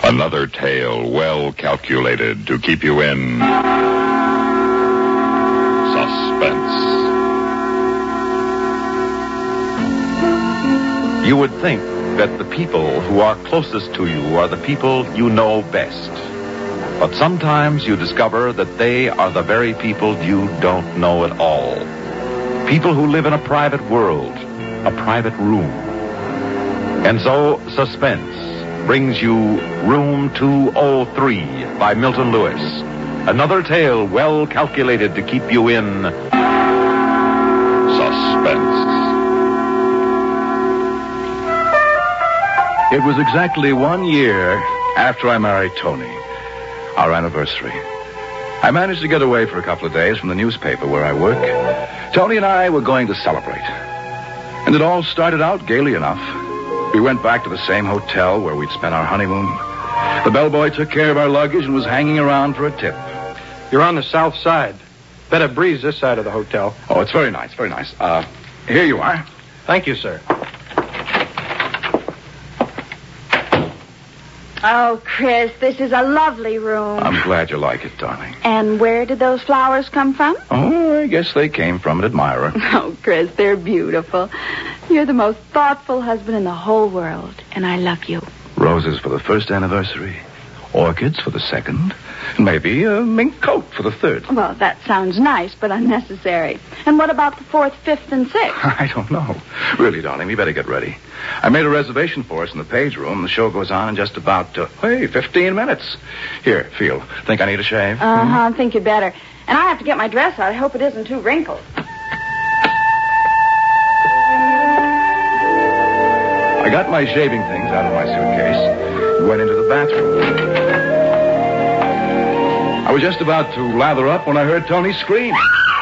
Another tale well calculated to keep you in suspense. You would think that the people who are closest to you are the people you know best. But sometimes you discover that they are the very people you don't know at all. People who live in a private world, a private room. And so, Suspense brings you Room 203 by Milton Lewis. Another tale well calculated to keep you in suspense. It was exactly 1 year after I married Tony, our anniversary. I managed to get away for a couple of days from the newspaper where I work. Tony and I were going to celebrate. And it all started out gaily enough. We went back to the same hotel where we'd spent our honeymoon. The bellboy took care of our luggage and was hanging around for a tip. You're on the south side. Better breeze this side of the hotel. Oh, it's very nice, very nice. Here you are. Thank you, sir. Oh, Chris, this is a lovely room. I'm glad you like it, darling. And where did those flowers come from? Oh, I guess they came from an admirer. Oh, Chris, they're beautiful. You're the most thoughtful husband in the whole world, and I love you. Roses for the first anniversary, orchids for the second, and maybe a mink coat for the third. Well, that sounds nice, but unnecessary. And what about the 4th, 5th, and 6th? I don't know. Really, darling, we better get ready. I made a reservation for us in the Page Room. The show goes on in just about, 15 minutes. Here, feel. Think I need a shave? I think you better. And I have to get my dress out. I hope it isn't too wrinkled. I got my shaving things out of my suitcase and went into the bathroom. I was just about to lather up when I heard Tony scream.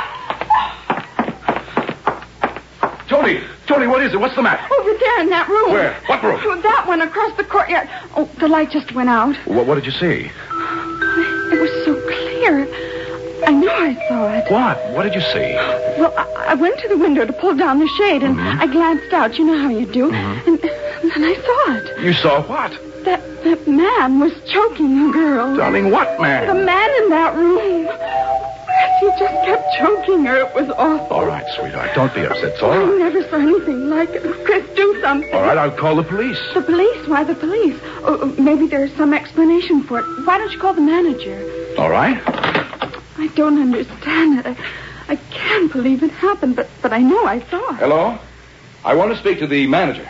Tony, what is it? What's the matter? Over there in that room. Where? What room? Oh, that one across the courtyard. Oh, the light just went out. What did you see? It was so clear. I know I saw it. What? What did you see? Well, I went to the window to pull down the shade, and I glanced out. You know how you do. And then I saw it. You saw what? That man was choking a girl. Darling, what man? The man in that room. He just kept choking her. It was awful. All right, sweetheart. Don't be upset. It's all I right. never saw anything like it. Chris, do something. All right, I'll call the police. The police? Why the police? Oh, maybe there's some explanation for it. Why don't you call the manager? All right. I don't understand it. I can't believe it happened, but I know I saw it. Hello? I want to speak to the manager.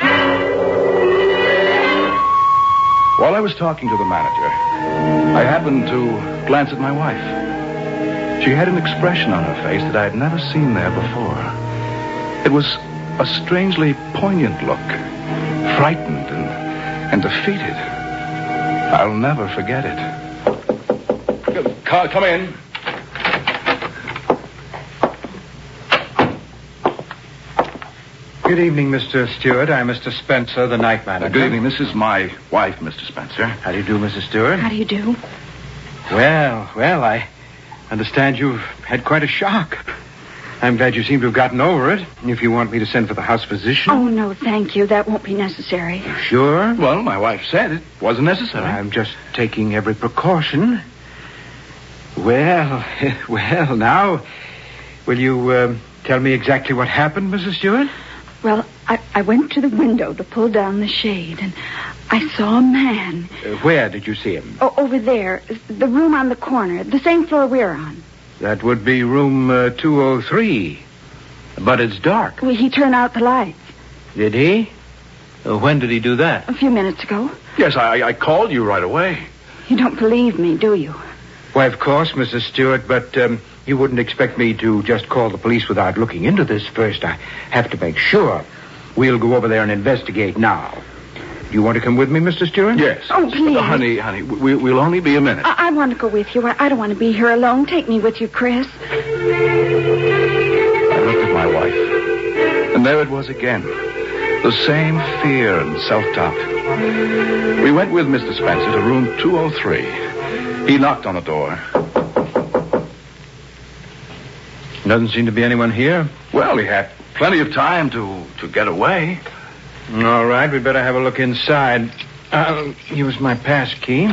While I was talking to the manager, I happened to glance at my wife. She had an expression on her face that I had never seen there before. It was a strangely poignant look, frightened and defeated. I'll never forget it. Come in. Good evening, Mr. Stewart. I'm Mr. Spencer, the night manager. Good evening. This is my wife, Mr. Spencer. How do you do, Mrs. Stewart? How do you do? Well, I understand you've had quite a shock. I'm glad you seem to have gotten over it. If you want me to send for the house physician. Oh, no, thank you. That won't be necessary. Sure? Well, my wife said it wasn't necessary. I'm just taking every precaution. Well, now, will you tell me exactly what happened, Mrs. Stewart? Well, I went to the window to pull down the shade, and I saw a man. Where did you see him? Oh, over there. The room on the corner. The same floor we're on. That would be room 203. But it's dark. Well, he turned out the lights. Did he? When did he do that? A few minutes ago. Yes, I called you right away. You don't believe me, do you? Why, of course, Mrs. Stewart, but you wouldn't expect me to just call the police without looking into this first. I have to make sure. We'll go over there and investigate now. Do you want to come with me, Mr. Stewart? Yes. Oh, please. Honey, we'll only be a minute. I want to go with you. I don't want to be here alone. Take me with you, Chris. I looked at my wife, and there it was again. The same fear and self-doubt. We went with Mr. Spencer to room 203. He knocked on the door. Doesn't seem to be anyone here. Well, he had plenty of time to get away. All right, we'd better have a look inside. I'll use my pass key.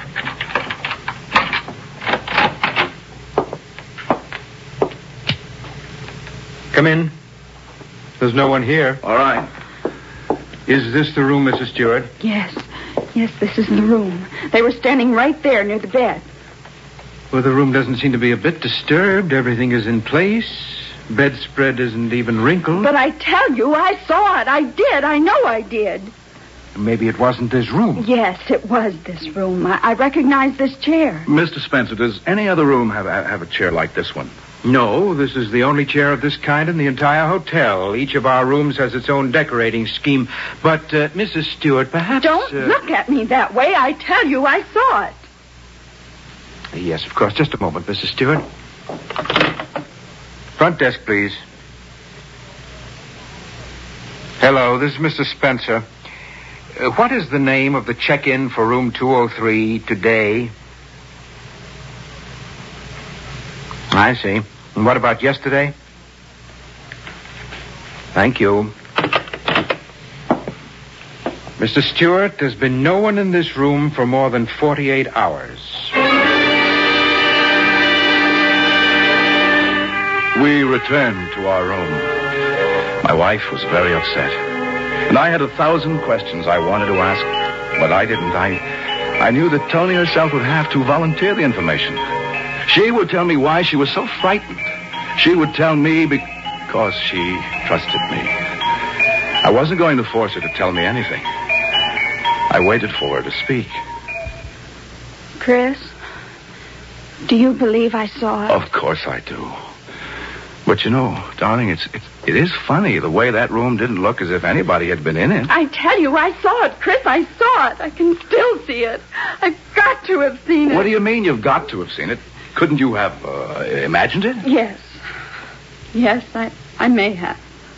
Come in. There's no one here. All right. Is this the room, Mrs. Stewart? Yes. Yes, this is the room. They were standing right there near the bed. Well, the room doesn't seem to be a bit disturbed. Everything is in place. Bedspread isn't even wrinkled. But I tell you, I saw it. I did. I know I did. Maybe it wasn't this room. Yes, it was this room. I recognize this chair. Mr. Spencer, does any other room have a chair like this one? No, this is the only chair of this kind in the entire hotel. Each of our rooms has its own decorating scheme. But, Mrs. Stewart, perhaps... Don't look at me that way. I tell you, I saw it. Yes, of course. Just a moment, Mrs. Stewart. Front desk, please. Hello, this is Mr. Spencer. What is the name of the check-in for room 203 today? I see. And what about yesterday? Thank you. Mr. Stewart, there's been no one in this room for more than 48 hours. We returned to our room. My wife was very upset. And I had 1,000 questions I wanted to ask, but I didn't. I knew that Tony herself would have to volunteer the information. She would tell me why she was so frightened. She would tell me because she trusted me. I wasn't going to force her to tell me anything. I waited for her to speak. Chris, do you believe I saw it? Of course I do. But you know, darling, it is funny the way that room didn't look as if anybody had been in it. I tell you, I saw it, Chris. I saw it. I can still see it. I've got to have seen it. What do you mean you've got to have seen it? Couldn't you have imagined it? Yes. Yes, I may have.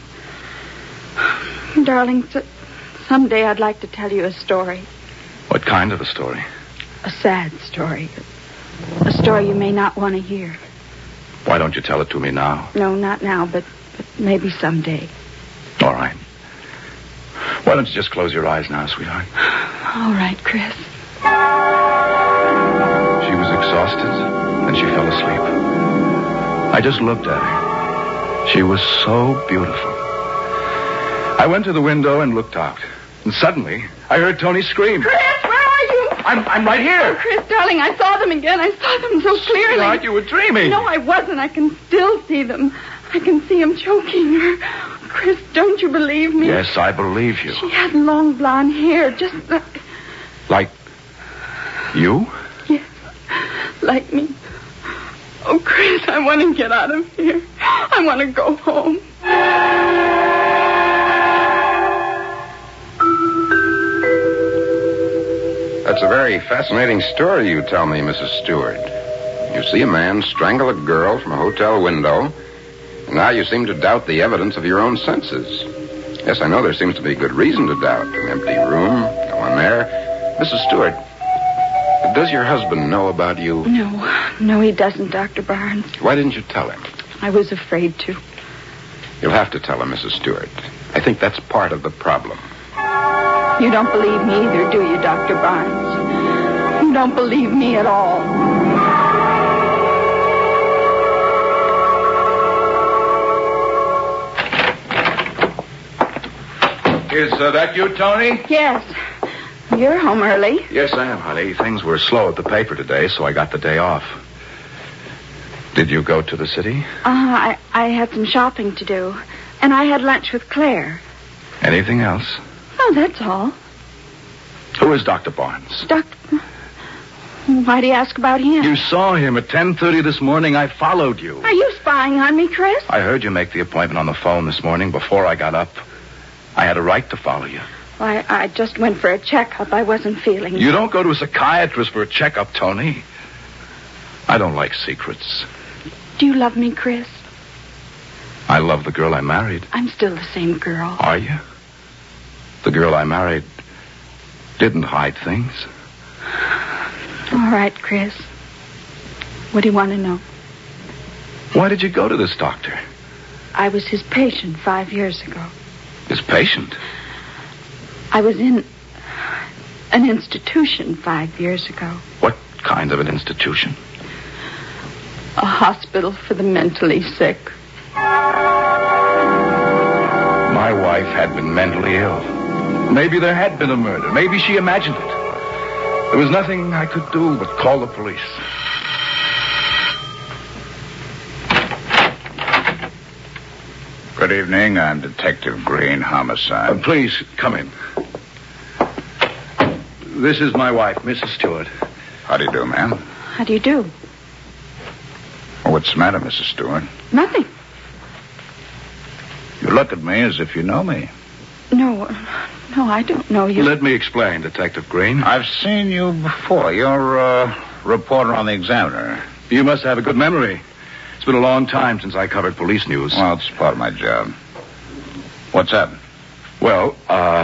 Darling, someday I'd like to tell you a story. What kind of a story? A sad story. A story you may not want to hear. Why don't you tell it to me now? No, not now, but maybe someday. All right. Why don't you just close your eyes now, sweetheart? All right, Chris. She was exhausted, and she fell asleep. I just looked at her. She was so beautiful. I went to the window and looked out. And suddenly, I heard Tony scream. Chris, where are you? I'm right here. Oh, Chris, darling, I saw them again. I saw them so clearly. Sweetheart, you were dreaming. No, I wasn't. I can still see them. I can see him choking her. Chris, don't you believe me? Yes, I believe you. She had long blonde hair, just like... Like you? Yes, like me. Oh, Chris, I want to get out of here. I want to go home. That's a very fascinating story you tell me, Mrs. Stewart. You see a man strangle a girl from a hotel window, and now you seem to doubt the evidence of your own senses. Yes, I know there seems to be good reason to doubt. An empty room, no one there. Mrs. Stewart, does your husband know about you? No, he doesn't, Dr. Barnes. Why didn't you tell him? I was afraid to. You'll have to tell him, Mrs. Stewart. I think that's part of the problem. You don't believe me either, do you, Dr. Barnes? You don't believe me at all. Is that you, Tony? Yes. You're home early. Yes, I am, honey. Things were slow at the paper today, so I got the day off. Did you go to the city? I had some shopping to do. And I had lunch with Claire. Anything else? Oh, that's all. Who is Dr. Barnes? Why do you ask about him? You saw him at 10:30 this morning. I followed you. Are you spying on me, Chris? I heard you make the appointment on the phone this morning before I got up. I had a right to follow you. I just went for a checkup. I wasn't feeling... You don't go to a psychiatrist for a checkup, Tony. I don't like secrets. Do you love me, Chris? I love the girl I married. I'm still the same girl. Are you? The girl I married didn't hide things. All right, Chris. What do you want to know? Why did you go to this doctor? I was his patient 5 years ago. His patient? I was in an institution 5 years ago. What kind of an institution? A hospital for the mentally sick. My wife had been mentally ill. Maybe there had been a murder. Maybe she imagined it. There was nothing I could do but call the police. Good evening. I'm Detective Green, homicide. Please, come in. This is my wife, Mrs. Stewart. How do you do, ma'am? How do you do? What's the matter, Mrs. Stewart? Nothing. You look at me as if you know me. No, I don't know you. Let me explain, Detective Green. I've seen you before. You're a reporter on the Examiner. You must have a good memory. It's been a long time since I covered police news. Well, it's part of my job. What's up? Well,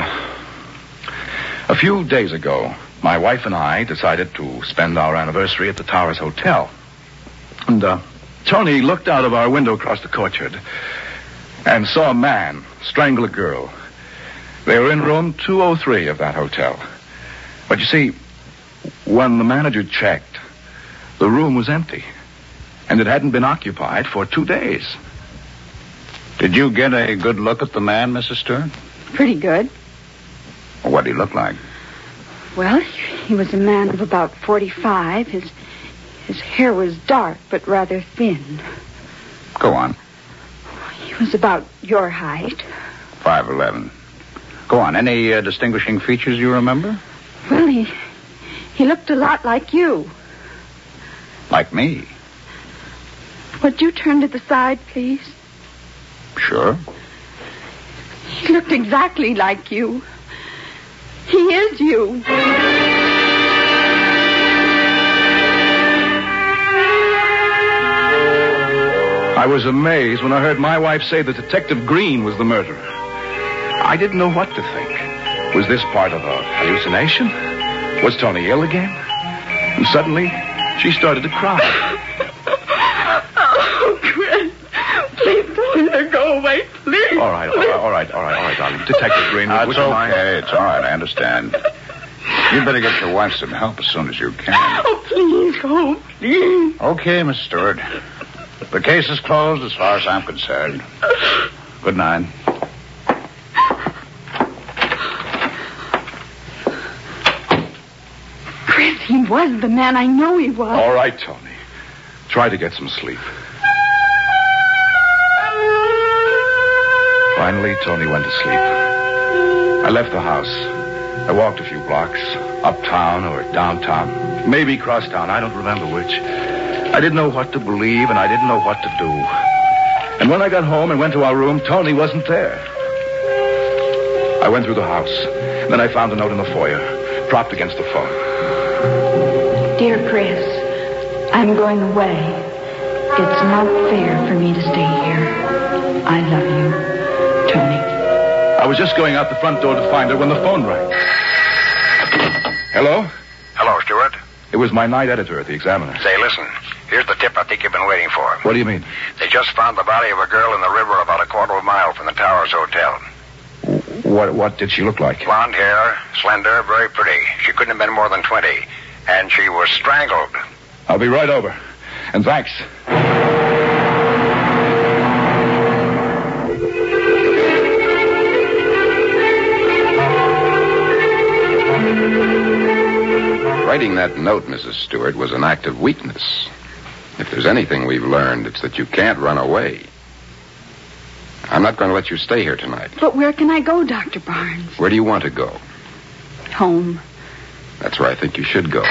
a few days ago, my wife and I decided to spend our anniversary at the Towers Hotel. And Tony looked out of our window across the courtyard and saw a man strangle a girl. They were in room 203 of that hotel. But you see, when the manager checked, the room was empty. And it hadn't been occupied for 2 days. Did you get a good look at the man, Mrs. Stewart? Pretty good. What did he look like? Well, he was a man of about 45. His hair was dark, but rather thin. Go on. He was about your height. 5'11". Go on. Any distinguishing features you remember? Well, he looked a lot like you. Like me? Would you turn to the side, please? Sure. He looked exactly like you. He is you. I was amazed when I heard my wife say that Detective Green was the murderer. I didn't know what to think. Was this part of a hallucination? Was Tony ill again? And suddenly, she started to cry. Oh, Chris. Please don't let her go away, please. All right, darling. Detective Green, It's would you mind? okay. It's all right. I understand. You'd better get your wife some help as soon as you can. Oh, please, please. Okay, Miss Stewart. The case is closed as far as I'm concerned. Good night. Chris, he was the man. I know he was. All right, Tony. Try to get some sleep. Finally, Tony went to sleep. I left the house. I walked a few blocks, uptown or downtown. Maybe crosstown. I don't remember which. I didn't know what to believe, and I didn't know what to do. And when I got home and went to our room, Tony wasn't there. I went through the house. Then I found a note in the foyer, propped against the phone. Dear Chris, I'm going away. It's not fair for me to stay here. I love you, Tony. I was just going out the front door to find her when the phone rang. Hello? Hello, Stewart. It was my night editor at the Examiner. Say, listen. Here's the tip I think you've been waiting for. What do you mean? They just found the body of a girl in the river about a quarter of a mile from the Towers Hotel. What did she look like? Blonde hair, slender, very pretty. She couldn't have been more than 20. And she was strangled. I'll be right over. And thanks. Writing that note, Mrs. Stewart, was an act of weakness. If there's anything we've learned, it's that you can't run away. I'm not going to let you stay here tonight. But where can I go, Dr. Barnes? Where do you want to go? Home. That's where I think you should go.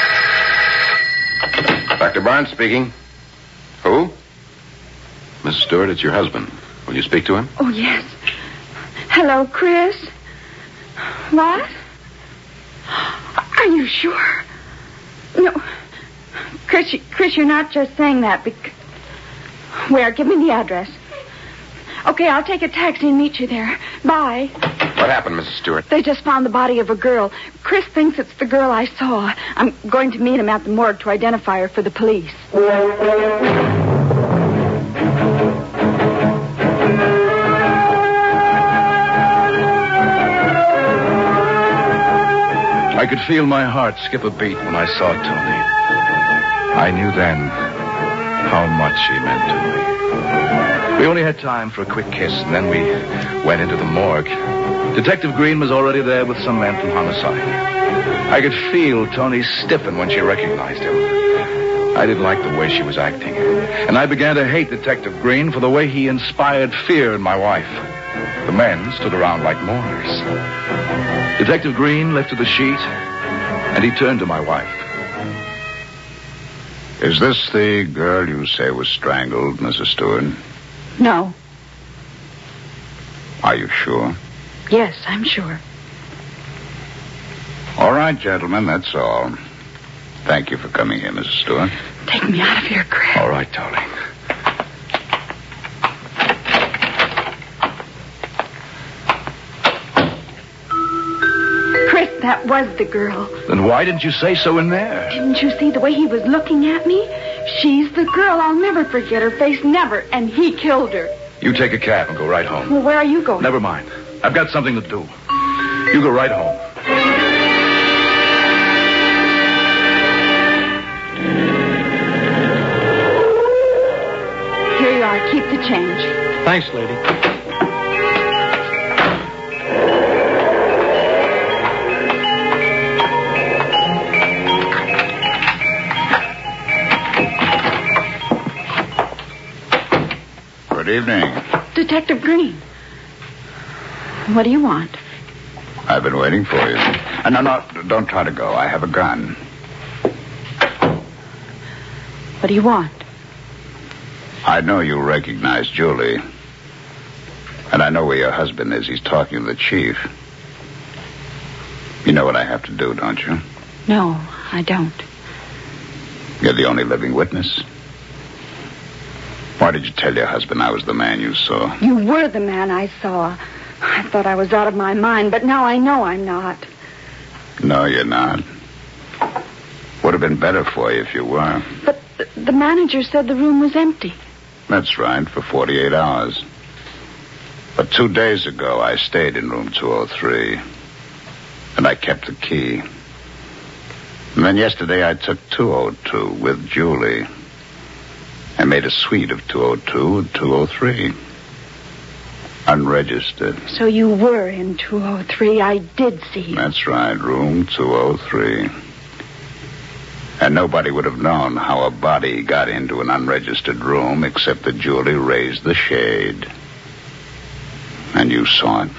Dr. Barnes speaking. Who? Mrs. Stewart, it's your husband. Will you speak to him? Oh, yes. Hello, Chris. What? Are you sure? No. Chris, you're not just saying that because... Where? Give me the address. Okay, I'll take a taxi and meet you there. Bye. What happened, Mrs. Stewart? They just found the body of a girl. Chris thinks it's the girl I saw. I'm going to meet him at the morgue to identify her for the police. I I could feel my heart skip a beat when I saw Tony. I knew then how much he meant to me. We only had time for a quick kiss, and then we went into the morgue. Detective Green was already there with some men from homicide. I could feel Tony stiffen when she recognized him. I didn't like the way she was acting, and I began to hate Detective Green for the way he inspired fear in my wife. The men stood around like mourners. Detective Green lifted the sheet, and he turned to my wife. Is this the girl you say was strangled, Mrs. Stewart? No. Are you sure? Yes, I'm sure. All right, gentlemen, that's all. Thank you for coming here, Mrs. Stewart. Take me out of here, Chris. All right, darling. Chris, that was the girl. Then why didn't you say so in there? Didn't you see the way he was looking at me? She's the girl. I'll never forget her face, never. And he killed her. You take a cab and go right home. Well, where are you going? Never mind. I've got something to do. You go right home. Here you are. Keep the change. Thanks, lady. Good evening. Detective Green. What do you want? I've been waiting for you. No, don't try to go. I have a gun. What do you want? I know you recognize Julie. And I know where your husband is. He's talking to the chief. You know what I have to do, don't you? No, I don't. You're the only living witness. Why did you tell your husband I was the man you saw? You were the man I saw. I thought I was out of my mind, but now I know I'm not. No, you're not. Would have been better for you if you were. But the manager said the room was empty. That's right, for 48 hours. But 2 days ago, I stayed in room 203. And I kept the key. And then yesterday, I took 202 with Julie. I made a suite of 202 and 203. Unregistered. So you were in 203. I did see you. That's right, room 203. And nobody would have known how a body got into an unregistered room except that Julie raised the shade. And you saw it.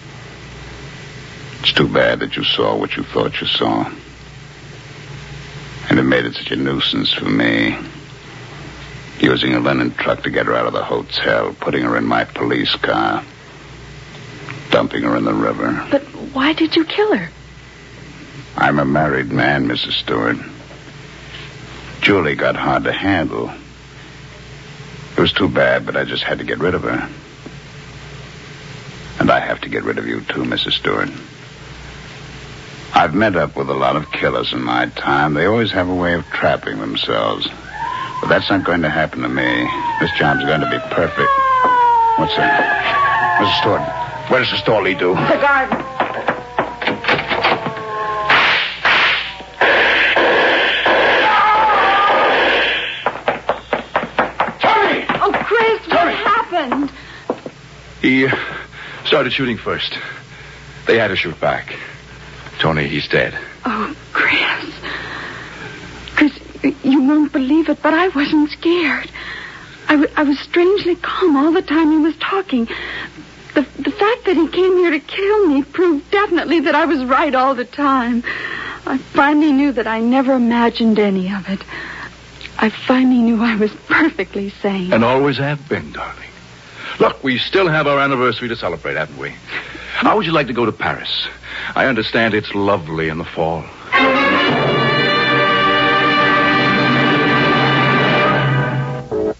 It's too bad that you saw what you thought you saw. And it made it such a nuisance for me. Using a linen truck to get her out of the hotel, putting her in my police car, dumping her in the river. But why did you kill her? I'm a married man, Mrs. Stewart. Julie got hard to handle. It was too bad, but I just had to get rid of her. And I have to get rid of you, too, Mrs. Stewart. I've met up with a lot of killers in my time. They always have a way of trapping themselves. But that's not going to happen to me. This job's going to be perfect. What's that? Mrs. Stewart, where does the store lead to? The garden. Tony! Oh, Chris, what happened? He started shooting first. They had to shoot back. Tony, he's dead. Oh, Chris. Chris, you won't believe it, but I wasn't scared. I was strangely calm all the time he was talking. The fact that he came here to kill me proved definitely that I was right all the time. I finally knew that I never imagined any of it. I finally knew I was perfectly sane. And always have been, darling. Look, we still have our anniversary to celebrate, haven't we? How would you like to go to Paris? I understand it's lovely in the fall.